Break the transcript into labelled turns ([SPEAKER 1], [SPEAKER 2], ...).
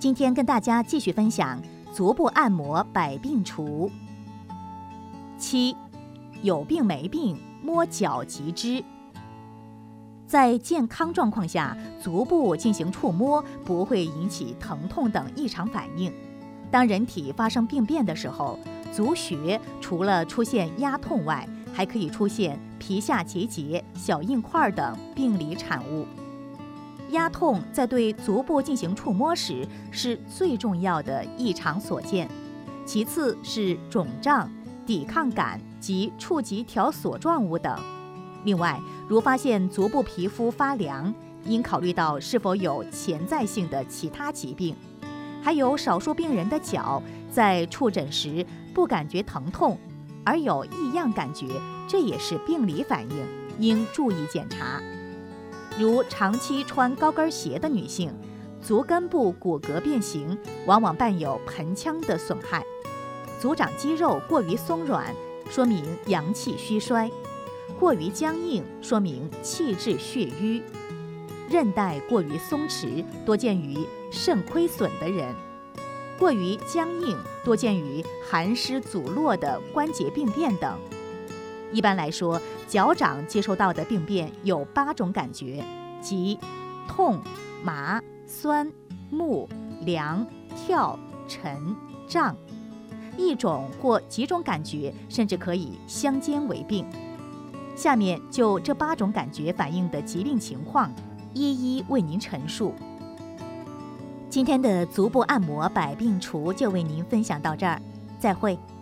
[SPEAKER 1] 今天跟大家继续分享足部按摩百病除。7. 有病没病，摸脚即知。在健康状况下，足部进行触摸不会引起疼痛等异常反应。当人体发生病变的时候，足穴除了出现压痛外，还可以出现皮下结节、小硬块等病理产物。压痛在对足部进行触摸时是最重要的异常所见，其次是肿胀、抵抗感及触及条索状物等。另外，如发现足部皮肤发凉，应考虑到是否有潜在性的其他疾病。还有少数病人的脚在触诊时不感觉疼痛，而有异样感觉，这也是病理反应，应注意检查。如长期穿高跟鞋的女性，足根部骨骼变形，往往伴有盆腔的损害；足掌肌肉过于松软，说明阳气虚衰；过于僵硬，说明气滞血瘀；韧带过于松弛，多见于肾亏损的人；过于僵硬，多见于寒湿阻络的关节病变等。一般来说，脚掌接收到的病变有8种感觉，即痛、麻、酸、木、凉、跳、沉、胀。一种或几种感觉甚至可以相兼为病。下面就这8种感觉反映的疾病情况，一一为您陈述。今天的足部按摩百病除就为您分享到这儿，再会。